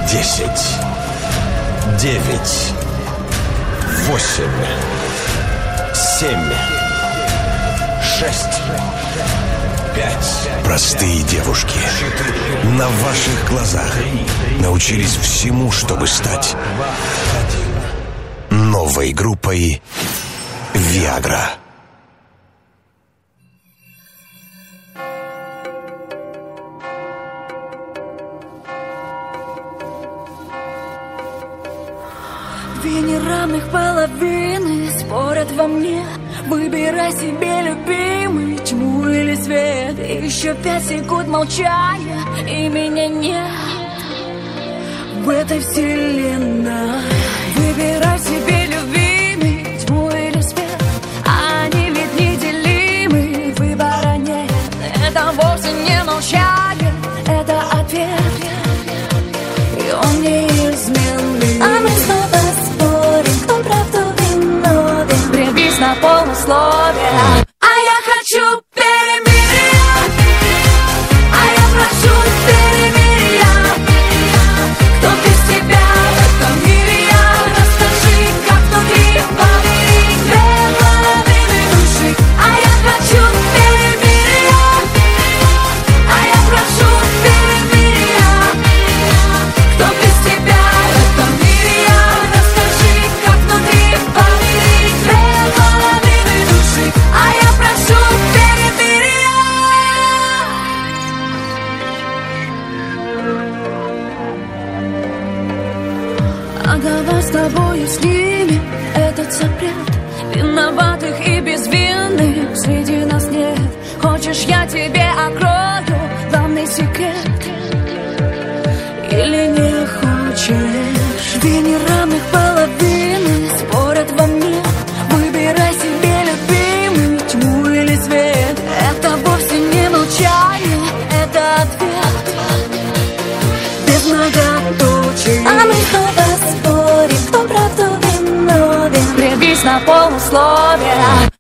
10, 9, 8, 7, 6, 5. Простые девушки на ваших глазах научились всему, чтобы стать новой группой «Виагра». Две неравных половины спорят во мне. Выбирай себе, любимый, тьму или свет. Еще 5 секунд молчания, и меня нет в этой вселенной. Выбирай себе, любимый, тьму или свет. Они ведь неделимы, выбора нет. Это вовсе не молчание, это ответ. И он неизменный. А мы снова спорим, кто правду виновен. Прибись на полусловие. А я хочу перемирия. А я прошу перемирия. Кто без тебя в этом мире я? Расскажи, как внутри поверить две половины души. А я хочу перемирия. А я прошу перемирия. Кто без тебя в этом мире я? Расскажи, как внутри поверить две половины души. А я прошу перемирия. А давай с тобою снимем этот запрет. Виноватых и безвинных среди нас нет. Хочешь, я тебе открою главный секрет? Или не хочешь? Две неравных половины спорят во мне. Выбирай себе, любимый, тьму или свет. Это вовсе не молчание, это ответ без многоточий. А мы снова спорим, кто правду виновен. Прибись на полусловие.